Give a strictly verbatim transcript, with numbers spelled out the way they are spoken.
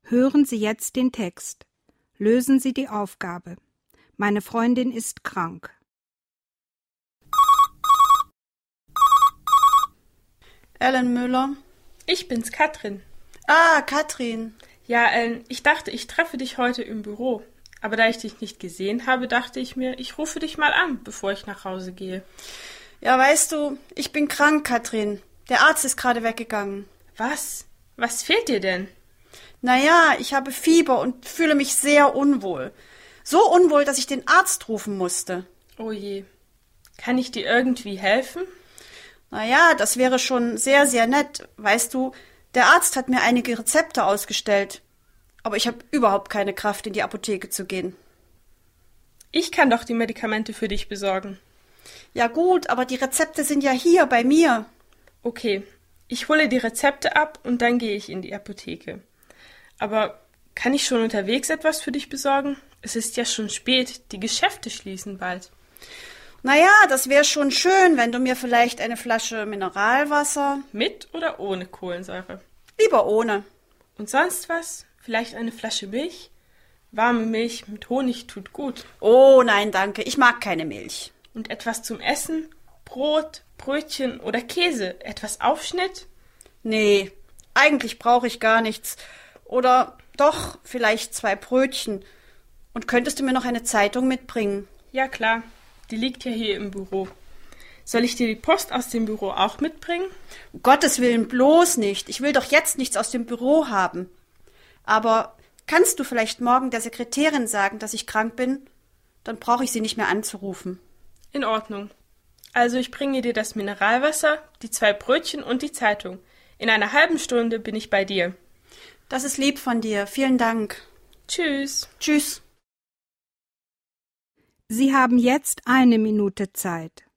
Hören Sie jetzt den Text. Lösen Sie die Aufgabe. Meine Freundin ist krank. Ellen Müller. Ich bin's, Katrin. Ah, Katrin. Ja, Ellen, ich dachte, ich treffe dich heute im Büro. Aber da ich dich nicht gesehen habe, dachte ich mir, ich rufe dich mal an, bevor ich nach Hause gehe. Ja, weißt du, ich bin krank, Katrin. Der Arzt ist gerade weggegangen. Was? Was fehlt dir denn? Naja, ich habe Fieber und fühle mich sehr unwohl. So unwohl, dass ich den Arzt rufen musste. Oh je. Kann ich dir irgendwie helfen? Naja, das wäre schon sehr, sehr nett. Weißt du, der Arzt hat mir einige Rezepte ausgestellt. Aber ich habe überhaupt keine Kraft, in die Apotheke zu gehen. Ich kann doch die Medikamente für dich besorgen. Ja gut, aber die Rezepte sind ja hier bei mir. Okay, ich hole die Rezepte ab und dann gehe ich in die Apotheke. Aber kann ich schon unterwegs etwas für dich besorgen? Es ist ja schon spät, die Geschäfte schließen bald. Naja, das wäre schon schön, wenn du mir vielleicht eine Flasche Mineralwasser... Mit oder ohne Kohlensäure? Lieber ohne. Und sonst was? Vielleicht eine Flasche Milch? Warme Milch mit Honig tut gut. Oh nein, danke, ich mag keine Milch. Und etwas zum Essen? Brot, Brötchen oder Käse? Etwas Aufschnitt? Nee, eigentlich brauche ich gar nichts. Oder doch, vielleicht zwei Brötchen. Und könntest du mir noch eine Zeitung mitbringen? Ja, klar. Die liegt ja hier im Büro. Soll ich dir die Post aus dem Büro auch mitbringen? Um Gottes Willen bloß nicht. Ich will doch jetzt nichts aus dem Büro haben. Aber kannst du vielleicht morgen der Sekretärin sagen, dass ich krank bin? Dann brauche ich sie nicht mehr anzurufen. In Ordnung. Also ich bringe dir das Mineralwasser, die zwei Brötchen und die Zeitung. In einer halben Stunde bin ich bei dir. Das ist lieb von dir. Vielen Dank. Tschüss. Tschüss. Sie haben jetzt eine Minute Zeit.